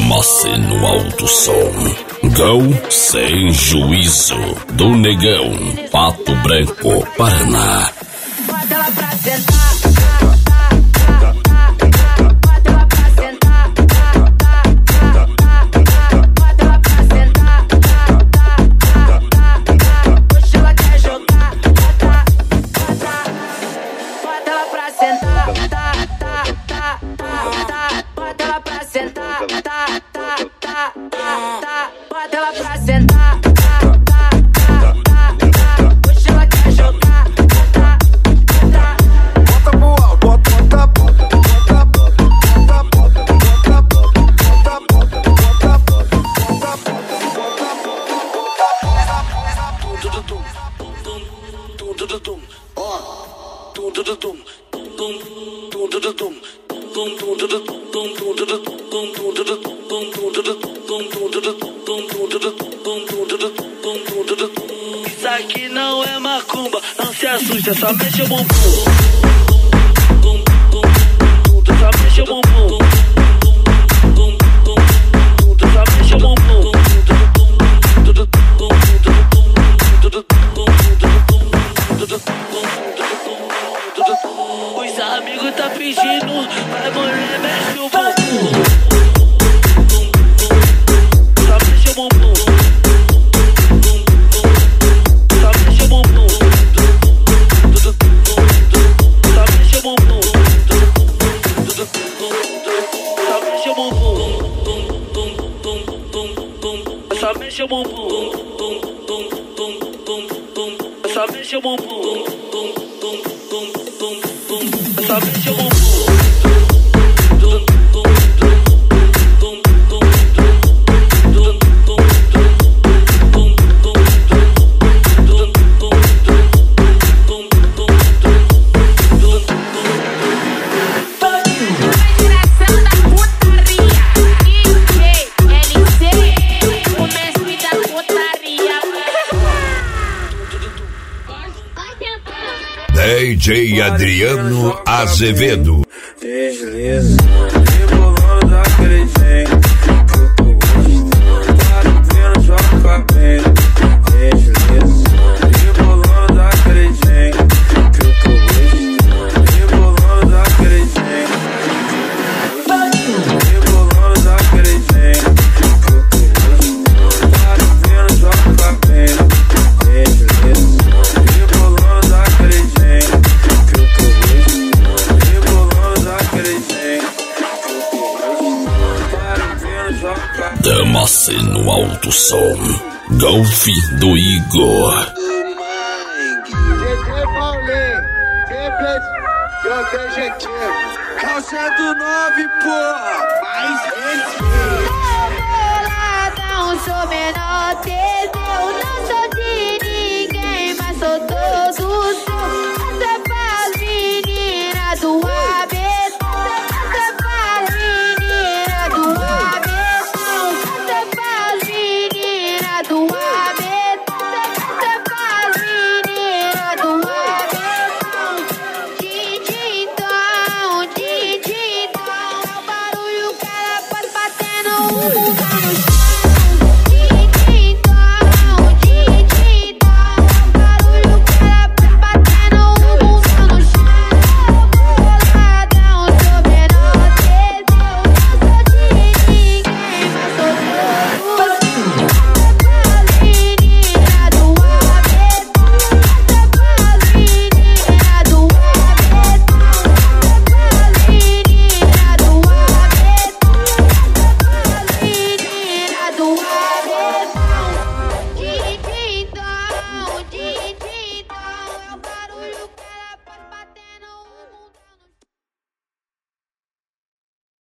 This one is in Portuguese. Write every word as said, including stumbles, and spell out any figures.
Dama-se no alto som. Gol sem juízo. Do Negão, Pato Branco, Paraná. Bota ela pra sentar. Isso aqui não é macumba, não se assusta, só mexe o bumbum. Só mexe o bumbum. Só mexe o bumbum. Os amigos tá fingindo, mas mulher mexe o bumbum. Só mexe o bumbum. Só mexe o bumbum. Só mexe o bumbum. Só mexe o bumbum. Só mexe o bumbum. Só mexe o bumbum. Só mexe o bumbum. D J Adriano Azevedo. Desliza, rebolando daquele jeito que eu tô gostando. Para vendo, joga com a pena. Desliza, rebolando daquele jeito que eu tô gostando. Rebolando daquele jeito. Rebolando daquele jeito que eu tô gostando. Para vendo, joga com a pena. Desliza, rebolando daquele jeito que eu tô gostando. Rebolando daquele jeito que eu tô gostando. Para vendo, joga com a pena. Dama-se no alto som. Golfe do Igor. D J Paulinho, simples e objetivo. É o cento e nove, porra, mais esse. Não sou menor que eu, não sou de ninguém, mas sou todo seu. Você faz menina do abetão, você faz menina do abetão, você faz menina do abetão, você faz menina do abetão. Dididão, dididão, é o barulho que ela faz batendo um.